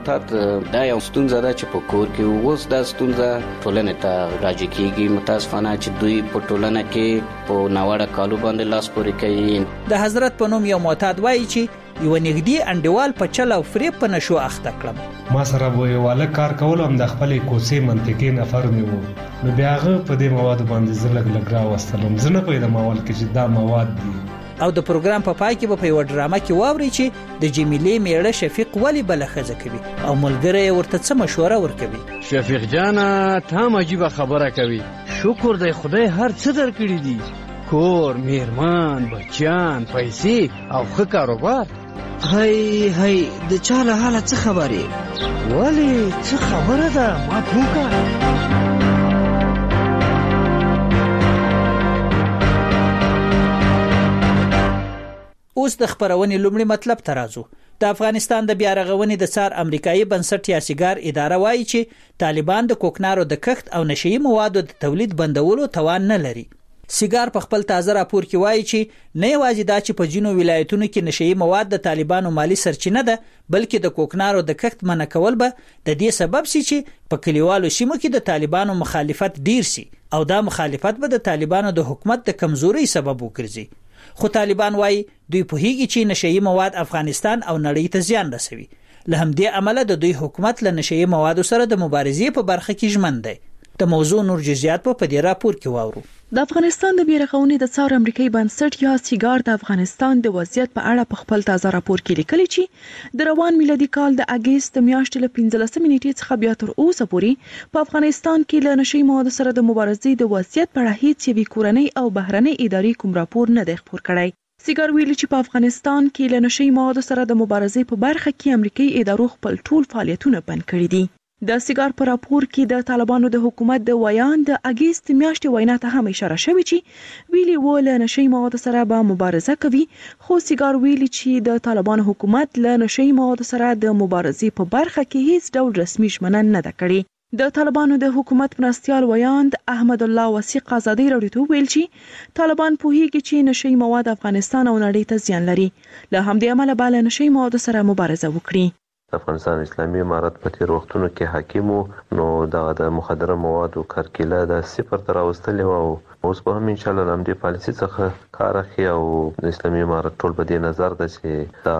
دا یو ستونزه ده چې په کور کې اوس دا ستونزه ټولنې ته راجع کیږي. متاسفانه چې دوی په ټولنه کې په ناوړه کالو باندې لاس پورې کوي. د حضرت په نوم یو معتاد وایي چې یو نږدې انډیوال په چل او فریب په نشو اخته کړم. ما سره به یو الګ کار کول هم د خپل کوڅې منطقې نفر مې وو، نو بیا هغه په دې مواد باندې زلګ لګ را وستلم. زه نه پیدا ماول کې چې دا مواد دي. او د پروګرام په پای کې به په یو ډرامه کې واوري چې د جمیلې میړه شفیق ولی بل خزه کوي او ملګری ورته څه مشوره ورکوي. شفیق جانا ته عجیب خبره کوي. شکر دی خدای هر څه درکړي دي، کور، میرمان، بچیان، پیسې او ښه کاروبار. هی د چا له حاله څه خبرې؟ ولی څه خبره ده ما پوکا. اوس د خبرونې لومړی مطلب ته راځو. د افغانستان د بیا رغونې د څار امریکایي بنسټ یا سیګار اداره وایي چې طالبان د کوکنارو د کښت او نشئی موادو د تولید بندولو توان نه لري. سیګار په خپل تازه راپور کې وایي چې نه یوازې دا چې په ځینو ولایتونو کې نشئی مواد د طالبانو مالی سرچینه ده، بلکې د کوکنارو د کښت منع کول به د دې سبب شي چې په کلیوالو سیمو کې د طالبانو مخالفت ډیر شي او دا مخالفت به د طالبانو د حکومت د کمزوري سبب وګرځي. خو طالبان وایي دوی پوهیږي چې نشئی مواد افغانستان او نړۍ ته زیان رسوي. له همدې عمله د دوی حکومت له نشئی موادو سره د مبارزې په برخه کې ژمن دی. د موضوع نور جزئیات په دې راپور کې واورو. د افغانستان د بیا رغونې د څار امریکایي بنسټ یا سیګار د افغانستان د وضعیت په اړه په خپل تازه راپور کې لیکلي چې د روان میلادي کال د اگست میاشتې له 15 نیټې څخه بیا تر اوسه پورې په افغانستان کې له نشئی موادو سره د مبارزې د وضعیت په اړه هیڅ یوې کورنۍ او بهرنۍ ادارې کوم راپور نه دی خپور کړی. سیګار ویلي چې په افغانستان کې له نشئی موادو سره د مبارزې په برخه کې امریکایي ادارو خپل ټول فعالیتونه بند کړي دي. د سیګار په راپور کې د طالبانو د حکومت د ویان د اگست میاشتې وینا ته هم اشاره شوې چې ویلي و له نشئی موادو سره به مبارزه کوي، خو سیګار ویلي چې د طالبانو حکومت له نشئی موادو سره د مبارزې په برخه کې هیڅ ډول رسمي ژمنه نه ده کړې. د طالبانو د حکومت مرستیال ویاند احمد الله وثیق ازادي راډیو ته ویل چې طالبان پوهیږي چې نشئی مواد افغانستان او نړۍ ته زیان لري، له همدې امله به له نشئی موادو سره مبارزه وکړي. افغانستان اسلامي امارت په تیر وختونو کې حاکم نو د مخدره موادو کرکیله د صفر تر راوستلې او اوس به هم ان شاء الله د پالیسي څخه کار اخلي او د اسلامي امارت ټول په دې نظر ده چې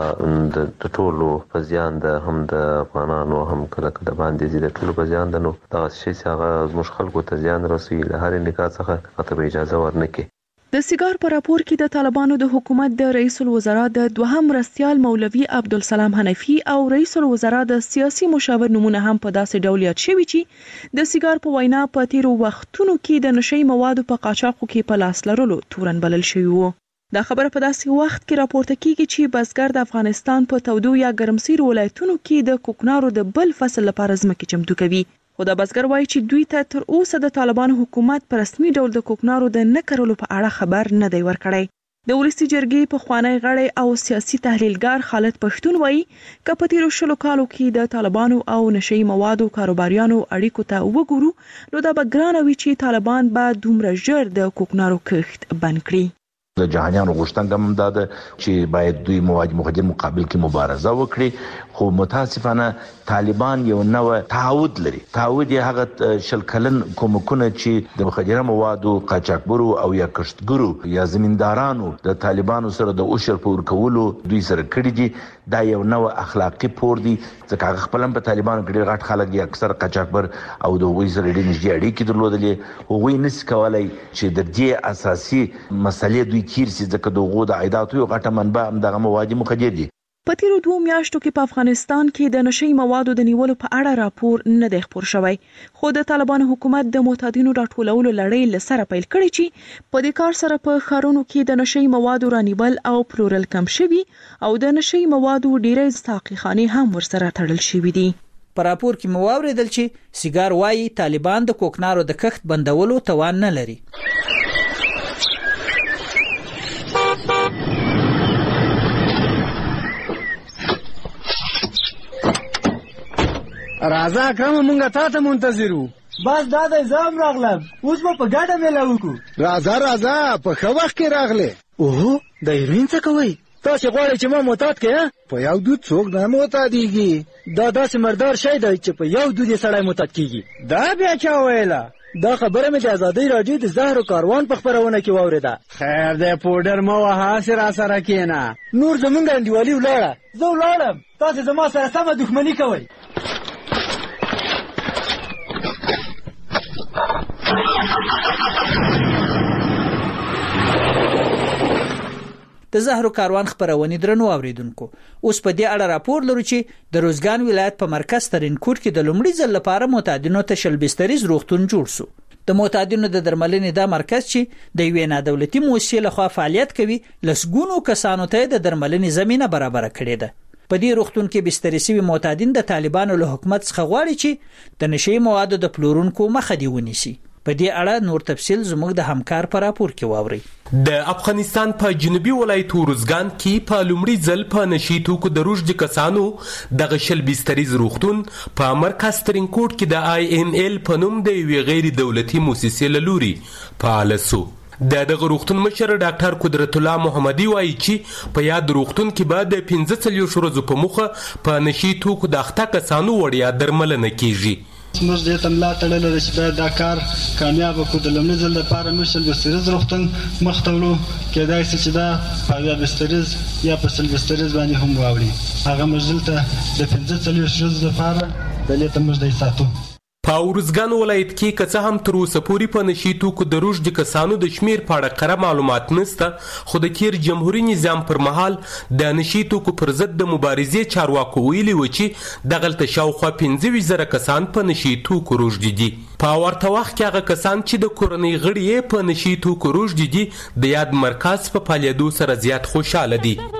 د ټولو په زیان ده، هم د افغانانو هم کله د باندې د ټولو په زیان ده. نو دا شی چې هغه زموږ خلکو ته زیان رسوي له هر نکاح څخه ته اجازه ورنکړي. د سیګار په راپور کې د طالبانو د حکومت د رئیس الوزرا د دوهم مرستیال مولوي عبدالسلام حنفي او رئیس الوزرا د سیاسي مشاور نمونه هم په داسې ډول یاد شوي چې د سیګار په وینا په تیرو وختونو کې د نشئی موادو په قاچاقو کې په لاس لرلو تورن بلل شوی وو. دا خبره په داسې وخت کې راپورته کیږي چې بزګر د افغانستان په تودو یا ګرمسیر ولایتونو کې د کوکنارو د بل فصل لپاره ځمکې چمتو کوي. خو د بزګر وایي چې دوی ته تر اوسه د طالبانو حکومت په رسمي ډول د کوکنارو د نه کرلو په اړه خبر نه دی ورکړی. د ولسي جرګې پخوانی غړی او سیاسي تحلیلګر خالد پښتون وایي که په تیرو 20 کالو کې د طالبانو او نشئی موادو کاروباریانو اړیکو ته وګورو نو دا به ګرانه وي چې طالبان به دومره ژر د کوکنارو کښت بند کړي. د جهانیانو غوښتنه هم دا ده چې باید دوی مواد مخدر مقابل کې مبارزه وکړي، خو متاسفانه طالبان یو نوع تعهد لري. تعهد یې هغه 20 کلن کومکونه چې د مخدره موادو قاچاقبرو او یا کښتګرو یا زمیندارانو د طالبانو سره د اوشر پور کولو دوی سره کړی دي. دا یو نوع اخلاقی پور دی ځکه هغه خپل په طالبانو کې ډېر غټ خلک دي، اکثر قاچاقبر او د وې سره ډېر نږدې اړیکې درلودلې. هغوی نشي کولای چې د دې اساسي مسلې دوی تیر سي ځکه دغه د عایداتو یو غټه منبع هم دغه مواد مخدر دي. په تیرو 2 میاشتو کې په افغانستان کې د نشئی موادو د نیولو په اړه راپور نه دی خپور شوی، خو د طالبانو حکومت د معتادینو راټولولو لړۍ له سره پیل کړي چې په دې کار سره په ښارونو کې د نشئی موادو رانیول او پلورل کم شوي او د نشئی موادو ډیرې ساقيخانې هم ورسره تړل شوي دي. په راپور کې مو واوریدل چې سیګار وایي طالبان د کوکنارو د کښت بندولو توان نه لري. راځه اکرم مونږه تا ته منتظر وو. بس دا د زام راغلم، اوس به په ګډه میله وکړو. راځه په ښه وخت کې راغلې. اوه د هیروین څه کوئ؟ تاسې غواړئ چې ما معتاد کړئ؟ په یو دود څوک نه معتادېږي. دا داسې مردار شی دی چې په یو دود یې سړی معتاد کېږي. دا بیا چا ویله؟ دا خبره مې د ازادۍ راډیو د زهرو کاروان په خپرونه کې واورېده. خیر دی پوډر مه وهه، هسې راسره کښېنه. نور زمونږ انډیوالي ولاړه، زه ولاړم، تاسې زما سره سمه دښمني کوئ. د زهرو کاروان خبرونه درنو اوریدونکو، اوس په دې اړه راپور لرو چې د روزګان ولایت په مرکز ترینکوټ کې د لومړي ځل لپاره معتادینو ته شلبستریز روغتون جوړ شو. د معتادینو د درملنې دا مرکز چې د یوې نادولتي مؤسسې لخوا فعالیت کوي، لسګونو کسانو ته د درملنې زمينه برابر کړې ده. په دې روغتون کې بستري شوي معتادین د طالبانو له حکومت څخه غواړي چې د نشي موادو د پلورونکو مخه دی ونیسي. په دې اړه نور تفصیل زموږ د همکار په راپور کې واورئ. د افغانستان په جنوبي ولایت روزګان کې په لومړي ځل په نشي توکو د روږدي کسانو د غشل بستریز روغتون په مرکز ترینکوټ کې د INL په نوم د یوې غیر دولتي مؤسسې له لوري فعال شو. د دغه روغتون مشر ډاکټر قدرت الله محمدي وایي چې په یاد روغتون کې به د 15 ورځو په موخه په نشي توکو د اخته کسانو وړیا درملنه کیږي. موږ دې ته ملا تړلې ده چې باید دا کار کامیاب کړو. د لومړي ځل لپاره موږ شلبستریز روغتون مخ ته وړو، کېدای شي چې دا په بستریز یا په شلبستریز باندې هم واوړي. هغه موږ دلته د 15 ورځو لپاره دلته ته موږ دی ساتو. په روزګان ولایت کې که څه هم تر اوسه پورې په نشي توکو د روږدي کسانو د شمیر په اړه کره معلومات نشته، خو د تیر جمهوریت نظام پر مهال د نشي توکو پر ضد د مبارزې چارواکو ویلي و چې دغلته شاوخوا 15,000 کسان په نشي توکو روږدي دي. په ورته وخت کې هغه کسان چې د کورنۍ غړي یې په نشي توکو روږدي دي د یاد مرکز په فعالیدو سره زیات خوشاله دي. و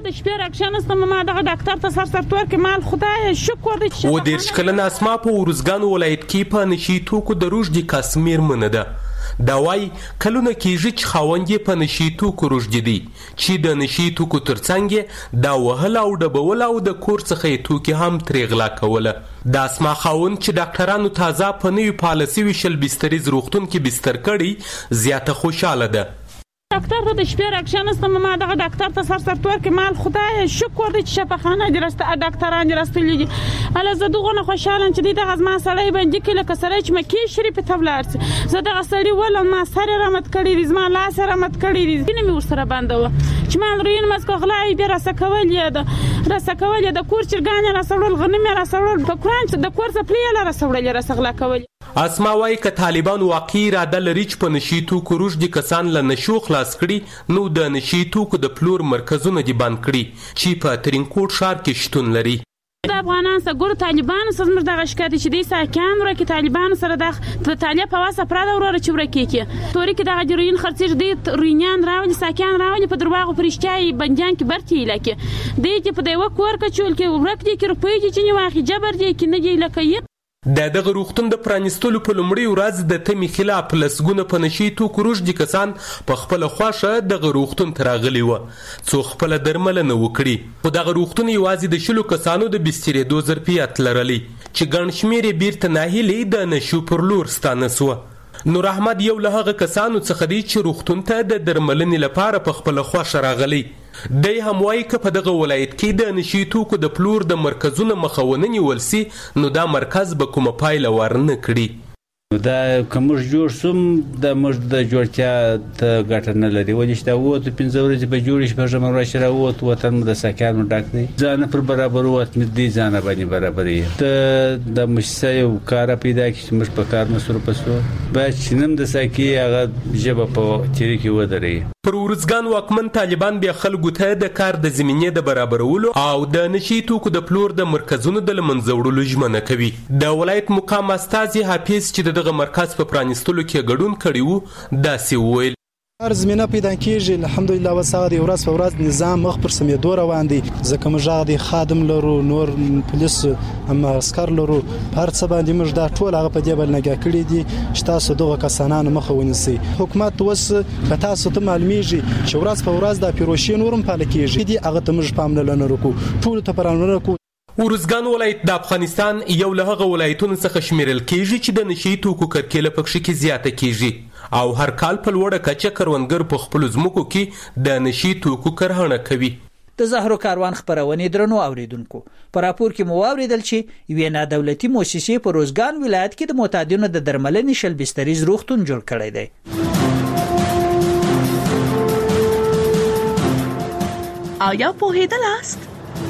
30 کلنه اسما په روزګان ولایت کې په نشي توکو د روږدي کس میرمنه ده. دا وایي کلونه کېږي چې خاوند یې په نشي توکو روږدي دی، چې د نشي توکو ترڅنګ دا وهل او ډبول او د کور څخه یې توکي هم ترې غلا کوله. د اسما خاوند چې ډاکټرانو تازه په نوي پالیسي ویشل بستریز روغتون کې بستر کړی زیاته خوشاله ده. دکتر ته د شپې راکښېناستم، ما دغه ډاکټر ته سر ورکړې، مال خدایه شکر دی چې شفاخانه دې ډاکټران دې راستلي دي. هله زه دغونه خوشحاله یم چې دوی دغه زما سړی بندي کړي لکه سړی چې مکې شریفې ته ولاړ شي. زه دغه سړي ولم، ما سر یې رامت کړی دی، زما لاس یې رامت کړی دی، ځینې مې ورسره بنده وه چې مال روین مزکه غلا یې بیا راسه کول یې د کور چرګان یې راسه وړل، غنم یې راسه وړل، په قرآن د کور څپلۍ یې راسه وړل، یې راسه غلا کول. اسما وایي که طالبان واقعي اراده لري چې په نشي توکو روږدي کسان له نشو خلاص کړي، نو د نشي توکو د پلور مرکزونه دې بند کړي چې په ترینکوټ ښار کې شتون لري. د افغانان سره ګورو طالبانو سره زموږ دغه شکایت چې دوی ساکان ورکړي، طالبانو سره د طالب په واسه پراده وروره چې ورکړي تورې کې دغه جروین خرڅېږي، دوی روینیان راولي، ساکان راولي، په درواغو په رښتیا یې بندیان کې برتې لکې دوی چې په د یوه کور کچول کې ورک دي کې روپۍ دي چې واخلي جبر دي کې نه دی لکه یې. د دغه روغتون د پرانیستلو په لومړۍ ورځ د تمې خلاف لسګونه په نشي توکو روږدي کسان په خپله خوښه دغه روغتون ته راغلي وه څو خپله درملنه وکړي، خو دغه روغتون یوازې د 20 کسانو د بسترېدو ظرفیت لرلی چې ګڼ شمېر یې بیرته ناهیلې د نشو پر لور ستانه سوه. نور احمد یو له هغه کسانو څخه دی چې روغتون ته د درملنې لپاره په خپله خوښه راغلی. دی هم وایي که په دغه ولایت کې د نشي توکو د پلور د مرکزونو مخه ونه نیول سي نو دا مرکز به کومه پایله ورنه کړي. دا که موږ جوړ سوم د موږ د جوړتیا ته ګټه نه لري، ولې چې دا 15 ورځې به جوړې شي، په ژمه ورځ راووت وطن مو د ساکانو ډک دی، ځانه پر برابروت مې دی ځانه باندې برابرې ته د مؤسسه یو کار پیدا کړي چې موږ په کار مصروف شو، باید چې نم د ساکي هغه ژبه په تیری کې ودرې. پر ورزګان واکمن طالبان بیا خلکو ته د کار د زمینې د برابرولو او د نشي توکو د پلور د مرکزونو د له منځه وړلو ژمنه کوي. د ولایت مقام استازي حافظ چې دغه مرکز په پرانیستلو کې ګډون کړی وو داسې وویل: هر زمینه پیدا کیږي، الحمدلله وساده ورځ په ورځ نظام مخ پر سمېدو روان دی، ځکه موږ د خادم لرو، نور پولیس هم عسكر لرو، هر څه باندې موږ دا ټول هغه په دې بل نګه کړی دي چې تاسو دغه کسانانو مخه ونیسئ. حکومت اوس په تاسو ته معلومیږي چې ورځ په ورځ د پیروشي نورم پاله کیږي، دي هغه ته موږ پاملرنه وکړو، ټول ته پاملرنه وکړو. ورزګان ولایت د افغانستان یو له هغه ولایتونو څخه شمیرل کیږي چې د نشي توکو کرکیله پکښې کې زیاته کیږي او هر کال په لوړه کچه کروندګر په خپلو ځمکو کې د نشي توکو کرهڼه کوي. د زهرو کاروان خبرونې درنو اوریدونکو په راپور کې مو واوریدل چې یوې نادولتي مؤسسې په روزګان ولایت کې د معتادینو د درملنې شل بستریز روغتون جوړ کړی دی. آیا پوهیدلاست؟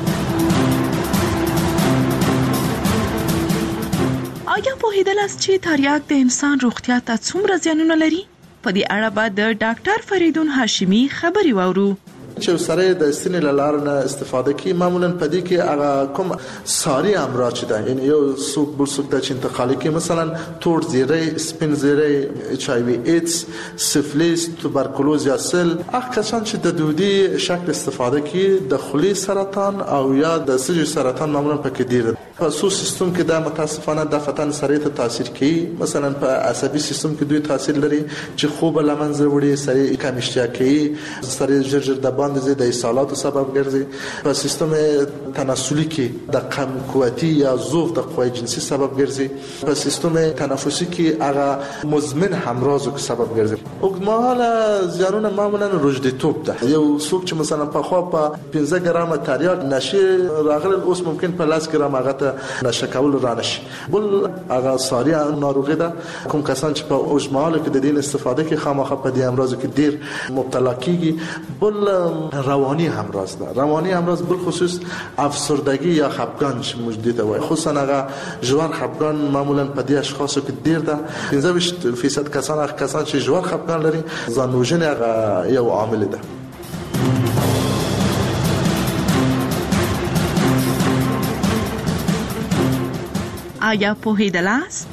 آیا پوهیدلاست چې تریاک د انسان روغتیا ته څومره زیانونه لري؟ په دې اړه به د ډاکټر فریدون هاشمی خبري واورو. چې سره د سینې لار نه استفاده کی معمولا پدې کې هغه کوم ساری امراض ده، یعنی یو څوک بل څوک د انتقالي کې مثلا تور زیره، سپین زیره، اچ آی وی ایدز، سفلیس، توبرکلوز یا سل. هغه کسان چې د دودي شکل استفاده کی د خلی سرطان او یا د سږي سرطان معمولا پکې ډیر په سو سیستم کې د متاسفانه د فتن سره ته تاثیر کوي. مثلا په عصبي سیستم کې دوی تاثیر لري چې خوب لمنځه وړي، سره کمشتیا کوي، سره جرجر د باندې د اسهالاتو سبب ګرځي. په سیستم تناسلي کې د قم قوتي یا ضعف د قوی جنسي سبب ګرځي. په سیستم تنفسي کې هغه مزمن همراضو سبب ګرځي. اوږدمهاله زیانونه معمولا روژديتوب ده. یو څوک چې مثلا په خوا په 15 ګرام تریاک نشه راغلی، اوس ممکن په 10 ګرام هغه ته نشه کول رانشي. بل هغه ساری ناروغي ده. کوم کسان چې په اوږدمهاله کې د دین استفاده کې خامخا په دې امراض کې ډیر مبتلا کیږي. بل روانی امراض ده. روانی امراض بالخصوص افسردگی یا خفگان موجود ده. خصوصا هغه جوار خفگان معمولا په دې اشخاصو کې ډیر ده. 15% کسان چې جوار خفگان لري ځانوژنه هغه یو عامل ده. آیا پوهیدلاست؟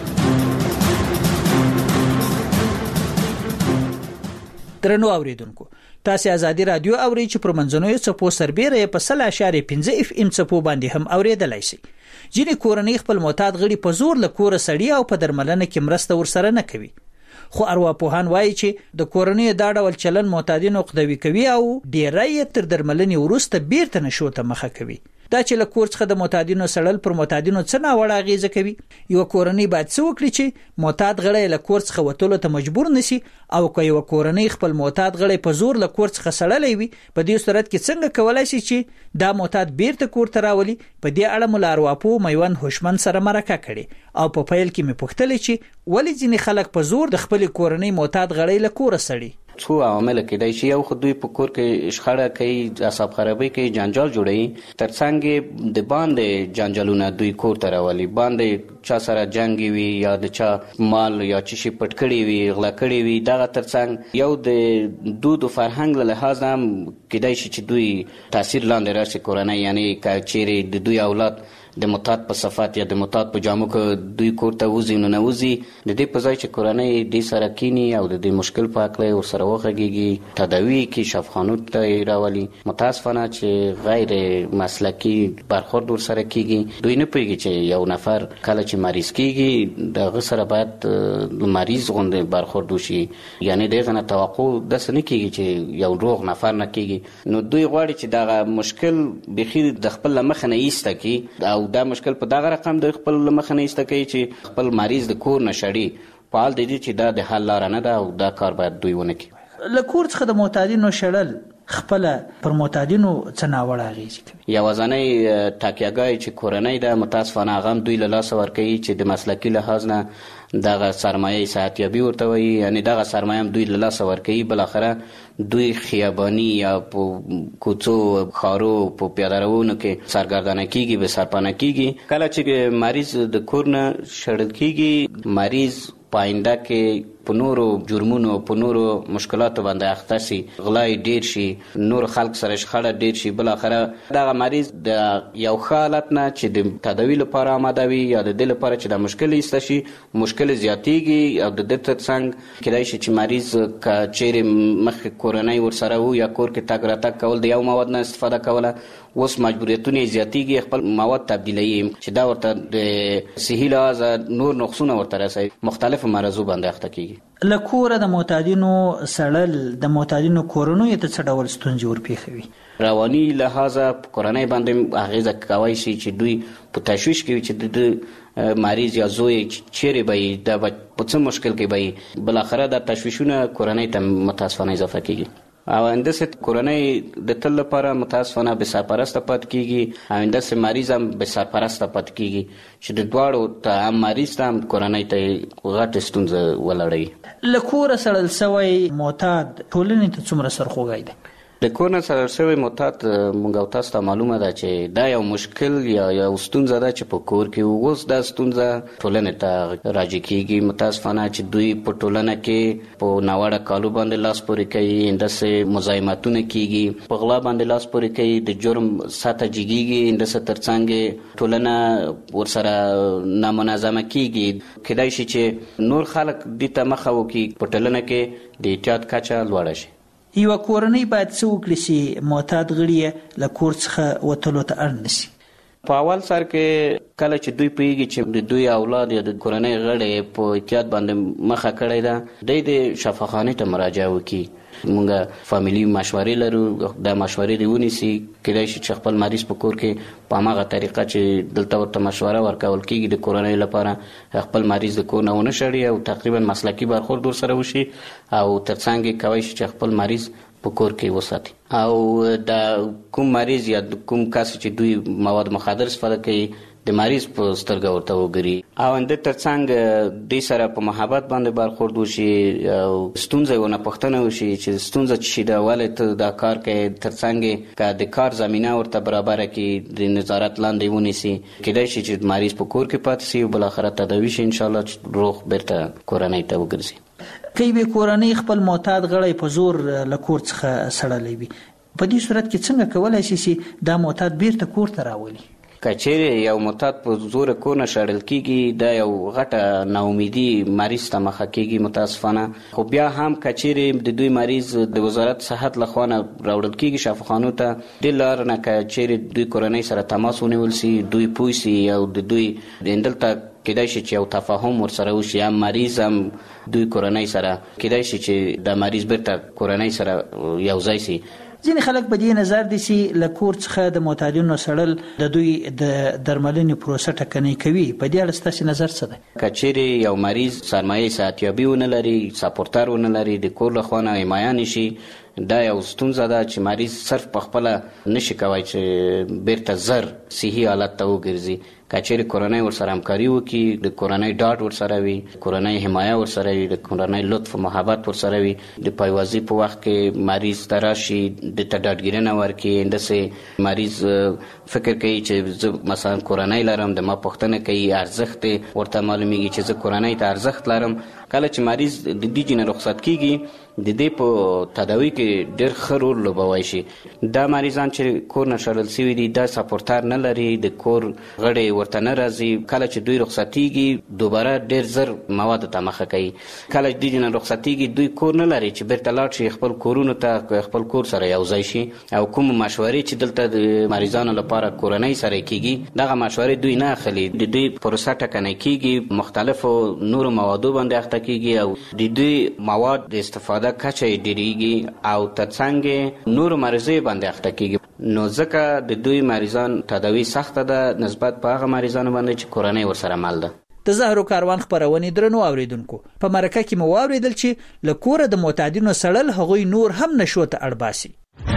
درنو اوریدونکو، تاسو ازادي رادیو اورئ چې پر منځنوي څپو سربېره په 0.5 FM څپو باندې هم اوریدلای شي. ځینې کورنۍ خپل معتاد غړي په زور له کوره سړي او په درملنه کې مرسته ورسره نه کوي. خو ارواپوهان وایي چې د کورنۍ دا ډول چلن معتادین عقدوي کوي او ډیری تر درملنې وروسته بیرته نشو ته مخه کوي. دا چې له کور څخه د معتادینو سړل پر معتادینو څه ناوړه اغیزه کوي. یو کورنۍ باید څه وکړي چې معتاد غړی له کور څخه وتلو ته مجبور نشي، او که یو کورنۍ خپل معتاد غړی په زور له کور څخه سړلې وي، په دې صورت کې څنګه کولای شي چې دا معتاد بیرته کور ته راولي. په دې اړه مولا ارواپوه میوند هوشمن سره مرکه کړې او په پیل کې مې پوښتلې چې ولې ځینې خلک په زور د خپل کورنۍ معتاد غړی له کوره سړي. څو عوامل کېدای شي. یو خو دوی په کور کې شخړه کوي، اعصاب خرابوي کوي، جنجال جوړوي. ترڅنګ د باندې جنجالونه دوی کور ته راولي. باندې چا سره جنگ وي یا د چا مال یا چی شي پټ کړی وي، غلا کړی وي. دغه ترڅنګ یو د دود او فرهنګ له لحاظ هم کېدای شي چې دوی تاثیر لاندې راشي کورنۍ. یعنی که چیرې د دوی اولاد د معتاد په صفات یا د معتاد په جامو کې دوی کور ته وځي نو نه وځي، د دې په ځای چې کورنۍ دې سره کینی او د دې مشکل په اړه ورسره وغږیږي، تداوی کې شفاخانو ته راولي. متاسفانه چې غیر مسلکی برخورد ورسره کیږي. دوی نه پوهیږي چې یو نفر کله چې مریض کیږي دغه سره باید مریض غوندې برخورد وشي. یعنی دغه نه توقع د سن کیږي چې یو روغ نفر نه کیږي. نو دوی غواړي چې دغه مشکل بخیر د خپل مخ نه ایسته کی او دا مشکل په دغه رقم د خپل مخ نه ایسته کوي چې خپل مریض د کور نشړي. په حال د دې چې دا د حل لار نه ده او دا کار باید دوی ونه کړي. له کور څخه د معتادینو شړل خپل پر معتادینو څه ناوړه اغیزه کوي. یوازنۍ تاکیهګای چې کورنۍ د متاسفانه غم دوی له لاس ورکوي چې د مسلکی لحاظ نه دغه سرمایه صحتیابي ورته وایي. یعنی دغه سرمایه دوی له لاس ورکوي. بل اخره دوی خیابانی یا په کوڅو خارو په پیاده‌روونو کې سرګردانه کیږي، به سرپناه کیږي. کله چې مریض د کور نه شړل کیږي، مریض پاینده کې په نورو جرمونو په نورو مشکلاتو باندې اخته شي، غلای ډیر شي، نور خلک سره شخړه ډیر شي. بل اخره دغه مریض د یو حالت نه چې د تداوی لپاره آماده وي یا د دې لپاره چې د مشکل ایسته شي، مشکل زیاتیږي. او د دې ترڅنګ کېدای شي چې مریض که چیرې مخکې کورنۍ ورسره وو یا کور کې تګ راتګ کول د یو مواد نه استفاده کوله، اوس مجبوریتونه زیاتیږي، خپل مواد تبدیلوي چې دا ورته د صحي لحاظ نور نقصونه ورته رسوي، مختلفو مرضو باندې اخته کیږي. له کوره د معتادینو سړل د معتادینو کورنیو ته څه ډول ستونزې ورپېښوي؟ رواني لحاظه په کورنۍ باندې اغیزه کوي شي چې دوی په تشویش کې چې د مریض یا زوی چیرې به د په څه مشکل کې به بل اخره د تشویشونه کورنۍ ته متاسفانه اضافه کیږي. او اندسه کورنۍ د تل لپاره متاسفانه به سرپرسته پات کیږي او اندسه مریض هم به سرپرسته پات کیږي چې د دواړو ته هم مریض ته هم کورنۍ ته غټ ستونزه ولړي. لکور سره سوي معتاد ټولنې ته څومره سرخوږی ده؟ د کورنۍ سره سوي معتاد مونږ او تاسو ته معلومه ده چې دا یو مشکل یا ستونزه ده چې په کور کې اوس دا ستونزه ټولنې ته راځي کیږي. متاسفانه چې دوی په ټولنه کې په ناوړه کالو باندې لاس پورې کوي، اندسه مزاحمتونه کیږي، په غلا باندې لاس پورې کوي، د جرم سطح جګیږي، اندسه ترڅنګ ټولنه ورسره نامنظمه کیږي. کېدای شي چې نور خلک دې ته مخه وکړي، په ټولنه کې د احتیاط کچه لوړه شي. یو کورنۍ باید څه وکړي چې معتاد غړي له کور څخه وتلو ته اړ نشي؟ په اول سر کې کله چې دوی پیږي چې د دوی اولاد یا د کورنۍ غړي په احتیاط باندې مخه کړی ده، د شفاخانه ته مراجعه وکړي. مونږه فامیلی مشورې لرو، د مشورې دی ونیسي. کله چې خپل مریض په کور کې په هغه طریقه چې دلته ورته مشوره ورکول کیږي د کورنۍ لپاره، خپل مریض د کور نه ونه شړي او تقریبا مسلکی برخورد ورسره وشي او ترڅنګ کوي چې خپل مریض په کور کې وساتي. او د کوم مریض یا کوم کس چې دوی مواد مخدر استفاده کوي د مریض په سترګه ورته وګوري او اند ترڅنګ د سره په محبت باندې برخورد وشي او ستونزه ونه پښتنه وشي چې ستونزه چې د ولې د کار کې ترڅنګ کا د کار زمينه ورته برابر کړي، د نظارت لاندې ونیسي. کېدای شي چې مریض په کور کې پاتې شي او بل اخر تداوی شي، ان شاء الله روغ بیرته کورنۍ ته وګرځي. کله کورنۍ خپل معتاد غړي په زور لکور څخه سړلې وي، په دې صورت کې څنګه کولای شي چې دا معتاد بیرته کور ته راولي؟ کچېره یو معتاد په زور کور نه شړل کیږي، دا یو غټه ناامیدي مریض ته مخه کیږي متاسفانه. خو بیا هم کچېره د دوی مریض د وزارت صحت لخوا نه راوړل کیږي شفاخانو ته، د لار نه کچېره دوی کورنۍ سره تماس ونیول سي، دوی پوي سي او د دوی دلته کېدای شي چې یو تفاهم ورسره وشي، هم مریض هم دوی کورنۍ سره کېدای شي چې د مریض بیرته کورنۍ سره یو ځای سي. ځینې خلک په دې نظر دي چې له کور څخه د معتادینو سړل د دوی د درملنې پروسه ټکنۍ کوي. په دې اړه ستاسو نظر څه دی؟ کچېرې یو مریض سرمایه صحتیابي ونه لري، سپورټر ونه لري، د کور له خوا نه حمایه نشي، دا یو ستونزه ده چې مریض صرف په خپل نشي کوي چې بیرته زر صحي حالت ته وګرځي. کچېرې کورنۍ ورسره همکاري وکړي، د کورنۍ ډاډ ورسره وي، کورنۍ حمایه ورسره وي، د کورنۍ لطف او محبت ورسره وي. د پایوازي په وخت کې مریض تراشي د ډاډګیرنه ورکړي، اندسه مریض فکر کوي چې زه مثلا کورنۍ لرم، د ما پوښتنه کوي، ارزښت ورته معلومیږي چې زه کورنۍ ته ارزښت لرم. کله چې مریض د دې جن رخصت کیږي، د دې په تداوی کې ډېر ښه رول لوبوي شي. دا مریضان چې کور نه شړل شوي دي، دا سپورټر نه لري، د کور غړي ورته نه راځي. کله چې دوی رخصتیږي دوباره ډېر زر مواد ته مخه کوي. کله چې دوی نه رخصتیږي دوی کور نه لري چې بیرته لاړ شي خپل کورونو ته، خپل کور سره یو ځای شي. او کوم مشورې چې دلته د مریضانو لپاره کورنۍ سره کیږي، دغه مشورې دوی نه اخلي. د دوی پروسه ټکنۍ کیږي، مختلفو نورو موادو باندې اخته کیږي او د دوی مواد د استفاده کچه ډیریږي او ترڅنګ نور مریضي باندې اخته کیږي. نو ځکه د دوی مریضان تداوی سخته ده نسبت په هغه مریضانو باندې چې کورنۍ ورسره مل ده. د زهرو کاروان خبرونه درنو اوریدونکو، په مرکه کې مو واوریدل چې له کوره د معتادینو سړل هغوی نور هم نشو ته اړباسي.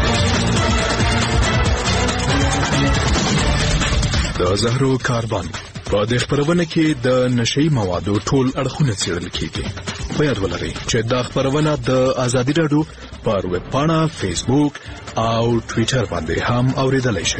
د زهرو کاروان په دې خبرونه کې د نشئی موادو ټول اړخونه څېړل کیږي. په یاد ولرئ چې دا خبرونه د ازادي راډیو پر ویب پاڼه، فیسبوک او ټوئیټر باندې هم اوریدلای شئ.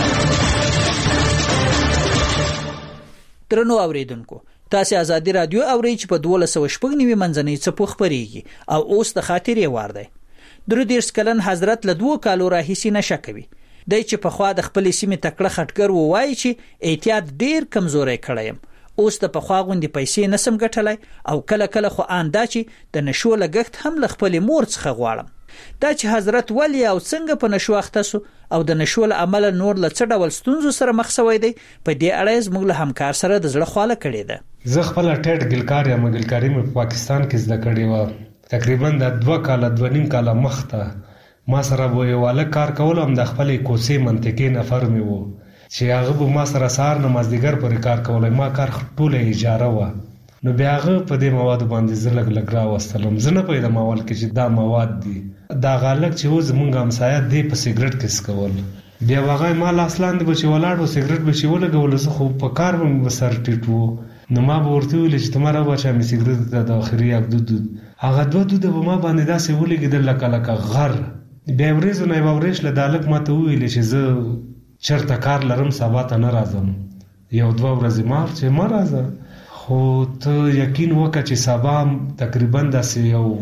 درنو اوریدونکو، تاسو ازادي راډیو اورئ چې په 1290 منځنۍ څپو خبريږي او اوس د خاطرې وار دی. درو دیرش کلن حضرت له 2 کالو راهیسي نشه کوي. دای چې په خوا د خپل سیمې تکړه خټګر وایي چې احتیاط ډیر کمزوري کړم، اوس د په خوا غوندي پیسې نسم ګټلای او کله کله خو آندا چې د نشو لګښت هم ل خپل مور څخه غواړم. دا چې حضرت ولی او څنګه په نشو اختصو او د نشو له عمل نور له څه ډول ستونزو سره مخ شوی دی، په دې اړه زموږ له همکار سره د زړه خواله کړې ده. زه خپل ټیټ ګلکار یا مګلکاری مې پاکستان کې زده کړې و. تقریبا د 2.5 کال مخته ما سره به یو الک کار کولم. د خپلې کوڅې منطقې نفر مې وو چې هغه به ما سره سهار نه مازدیګر پورې کار کولای. ما کار ټوله اجاره وه. نو بیا هغه په دې مواد باندې زه لګ راوستلم. زه نه پوهېدم اول کې چې دا مواد دي. دا غالک چې و زمونږ همسایه دی په سیګریټ کې سکول. بیا هغه ما لاس لاندې به چې ولاړ و سیګریټ به چې ولګول، زه خو په کار به سر ټیټ و. نو ما به ورته ویل چې تمہارا بچا مې سیګریټ ته د اخري یک دود هغه دوه دوده به ما باندې داسې ولګېدل لکه غر. بیا ورځو نه یوه ورځ له دا هلک ما ته وویلې چې زه چېرته کار لرم سبا ته نه راځم. یو دوه ورځې ما چې مه راځه، خو ته یقین وکړه چې سبا تقریبا داسې یو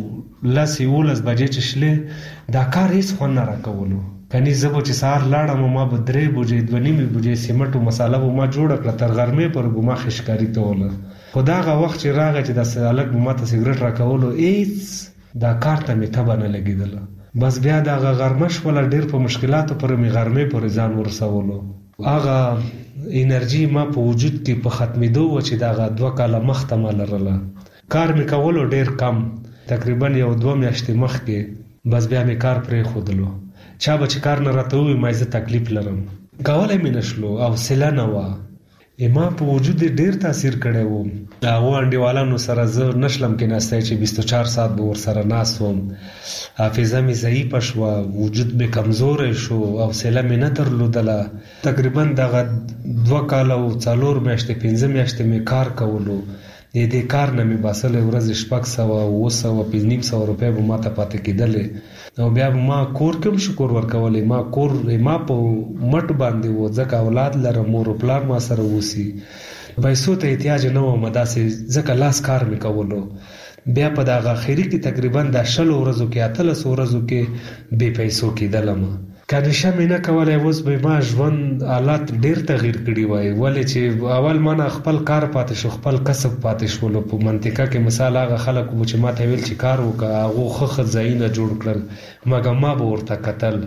10-11 بجې چې شلې دا کار هېڅ خوند نه راکولو. کني زه به چې سهار لاړم ما به 3 بجې 2:30 بجې سیمټ او مساله به ما جوړه کړه تر غرمې پر ګما خشکاري ته وله. خو دا هغه وخت چې راغی چې داسې هلک به ما ته سیګریټ راکولو هېڅ دا کار ته مې تبه نه لګېدله. بس بیا د هغه غرمه شوله، ډېر په مشکلاتو پورې مې غرمې پورې ځان ورسولو. هغه انرژي ما په وجود کې په ختمېدو وه چې د هغه 2 کاله مخته ما لرله. کار مې کولو ډېر کم، تقریبا یو 2 میاشتې مخکې بس بیا مې کار پرېښودلو. چا به چې کار نه راته ووایي ما زه تکلیف لرم، کولی مې نه شلو، حوصله نه وه. ما په وجود ډېر تاثیر کړی و. د هغو انډیوالانو سره زه نشلم کېناستی چې 24 ساعت به ورسره ناست وم. حافظه مې ضعیفه شوه، وجود مې کمزوری شو، حوصله مې نه درلودله. تقریبا دغه 2 کاله او 4 میاشتې 5 میاشتې مې کار کولو. د دې کار نه مې باسلې ورځې 600 700 500 روپۍ به ما ته پاتې کېدلې. او بیا به ما کور کې هم شکر ورکولی. ما کور ما په مټ باندې و، ځکه اولاد لرم، مور و پلار ما سره اوسي، پیسو ته احتیاج نه وم داسې، ځکه لاس کار مې کولو. بیا په دغه اخري کې تقریبا د 20 ورځو کې 18 ورځو کې بې پیسو کېدلم. که نشه مې نه کولی اوس به ما ژوند حالات ډېر تغییر کړي وای. ولې چې اول ما نه خپل کار پاتې شو، خپل کسب پاتې شولو. په منطقه کې مثال هغه خلک و چې ما ته ویل چې کار وکړه، هغو ښه ځایونه جوړ کړل، مګر ما به ورته کتل.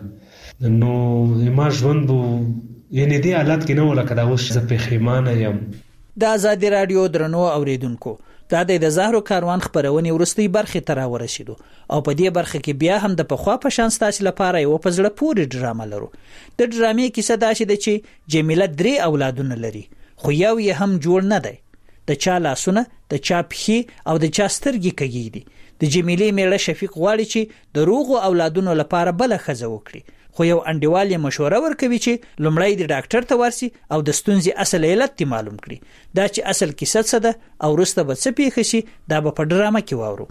نو ما ژوند به یعنې دې حالت کې نه و لکه دا اوس زه پښیمانه یم. د ازادي راډیو درنو اوریدونکو، دا د زهرو کاروان خبرونې وروستۍ برخې ته راورسېدو او په دې برخه کې بیا هم د پخوا په شان ستاسو لپاره یو په زړه پورې ډرامه لرو. د ډرامې کیسه داسې ده چې جمیله 3 اولادونه لري، خو یو یې هم جوړ نه دی. د چا لاسونه، د چا پښې او د چا سترګې کږې دي. د جمیلې میړه شفیق غواړي چې د روغو اولادونو لپاره بله ښځه وکړي، خو یو انډیوال یې مشوره ورکوي چې لومړی د ډاکټر ته ورسي او د ستونزې اصل علت یې معلوم کړي. دا چې اصل کیسه څه ده او وروسته به څه پیښه شي دا به په ډرامه کې واورو.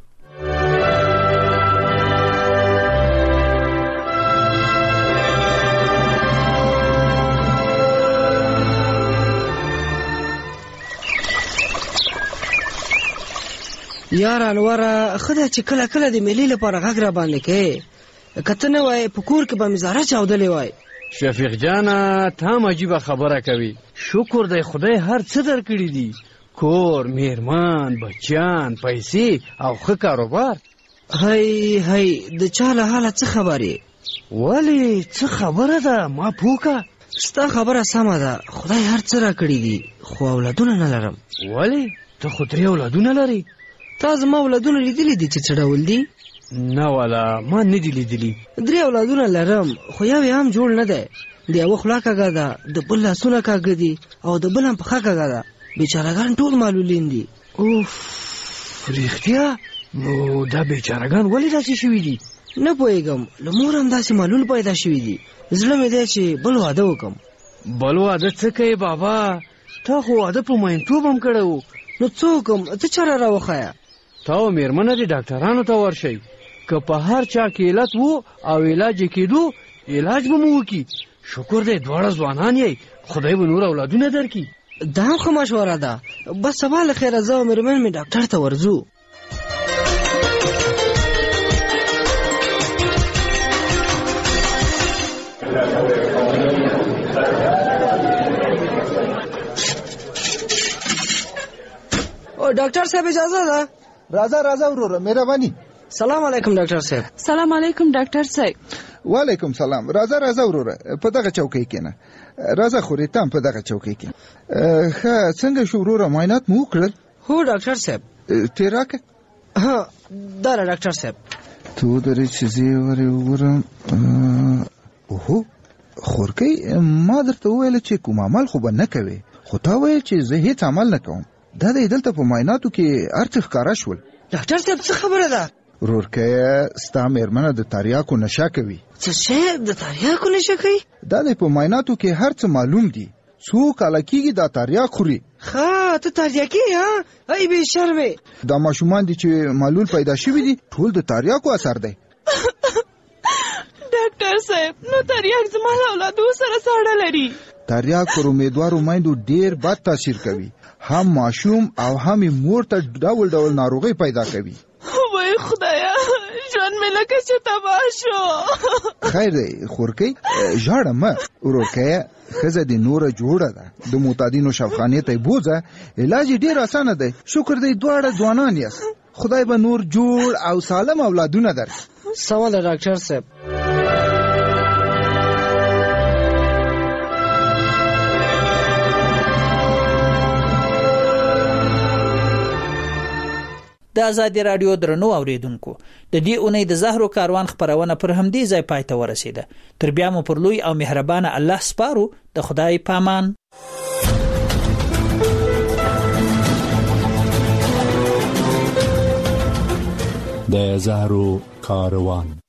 یار انوره خدای چې کله کله د ملي لپاره غږ را باندې کې کته نه وای په کور کې به مزاره چاودلې وای. شفیق جانا ته هم عجیبه خبره کوي. شکر دی خدای هر څه درکړي دي، کور، میرمان، بچیان، پیسې او ښه کاروبار. هی د چا له حاله څه خبرې؟ ولې څه خبره ده؟ ما پوکه. ستا خبره سمه ده، خدای هر څه را کړي دي، خو اولادونه نه لرم. ولې؟ ته خو 3 اولادونه لري. تا زما اولادونه لیدلی دي چې څه ډول دي؟ نه والا ما نه دي لیدلي. 3 اولادونه لرم، خو یو یې هم جوړ نه دی. د یوه خوله کږه ده، د بل لاسونه کږه دي او د بل هم پښه کږه ده. بیچارهګان ټول معلولین دي. اوف، رښتیا؟ نو دا بیچارهګان ولې داسې شوي دي؟ نه پوهېږم، له مور هم داسې معلول پیدا شوي دي. زړه مې دی چې بل واده وکړم. بل واده څه کوې بابا؟ تا خو واده په مینتوب هم کړی و. نو څه وکړم؟ ته چاره راوښیه. تا او میرمنه دې ډاکټرانو ته ورشئ، که په هر چا کې علت وو او علاج یې کېدو علاج به مو وکړي. شکر دی 2 ځوانان یې، خدای به نور اولادونه درکړي. دا هم ښه مشوره ده. بس سبا له خیره زه او میرمن مې ډاکټر ته ورځو. او ډاکټر صاحب اجازه ده؟ راځه وروره، مهرباني. سلام علیکم ډاکټر صاحب. سلام علیکم ډاکټر صاحب. وعلیکم سلام. راځه وروره، په دغه چوکۍ کېنه. راځه خورې تام په دغه چوکۍ کې. ښه څنګه شو وروره، معاینات مو وکړل؟ هو ډاکټر صاحب. ته راکه. ها دا ډاکټر صاحب. ته ودرې چې زه ورې وګورم. اوهو خورکۍ، ما درته وویل چې کوم عمل خو به نه کوې، خو تا ویل چې زه هیڅ عمل نه کوم. دا د دلته په معایناتو کې هر څه ښکاره شول. ډاکټر صاحب څه خبره ده؟ ورورکه ستا مېرمنه د تریاکو نشه کوي. څه شی د تریاکو نشه کوي؟ دا د په معایناتو کې هر څه معلوم دي. څو کاله کېږي دا تریاک خوري. ښه ته تریاکي ها؟ ای بې شرمې. دا ماشومان دي چې معلول پیدا شوي دي ټول د تریاکو اثر دی. ډاکټر صاحب نو تریاک زما له اولادو سره ساړه لري. تریاک پر امیدوارو میندو ډیر بد تاثیر کوي. هم ماشوم او هم مور ته ډول ډول ناروغي پیدا کوي. وای خدایا ژوند مې لکه چې تباه شو. خیر دی خورکۍ ژاړه مه. ورورکه ښځه د نوره جوړه ده. د معتادینو شفاخانې ته یې بوځه. علاج یې ډېر اسانه دی. شکر دی دواړه ځوانان یاست. خدای به نور جوړ او سالم اولادونه درکړي. سمه ده ډاکټر صاحب. د آزادي رادیو درنو اوریدونکو د دې اونۍ د زهرو کاروان خبرونه پر همدې ځای پای ته ورسیده. تر بیا مو پر لوی او مهربانه الله سپارو. د خدای پامان. د زهرو کاروان